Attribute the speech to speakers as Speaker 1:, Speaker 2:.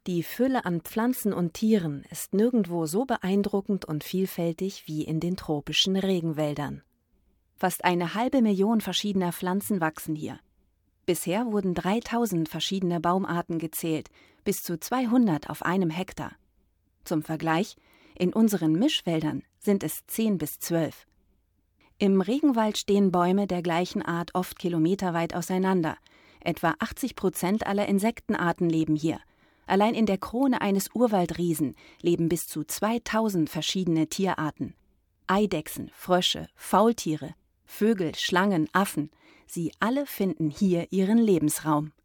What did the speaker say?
Speaker 1: Die Fülle an Pflanzen und Tieren ist nirgendwo so beeindruckend und vielfältig wie in den tropischen Regenwäldern. Fast 500.000 verschiedener Pflanzen wachsen hier. Bisher wurden 3000 verschiedene Baumarten gezählt, bis zu 200 auf einem Hektar. Zum Vergleich, in unseren Mischwäldern sind es 10 bis 12. Im Regenwald stehen Bäume der gleichen Art oft kilometerweit auseinander. Etwa 80% aller Insektenarten leben hier. Allein in der Krone eines Urwaldriesen leben bis zu 2000 verschiedene Tierarten. Eidechsen, Frösche, Faultiere, Vögel, Schlangen, Affen, sie alle finden hier ihren Lebensraum.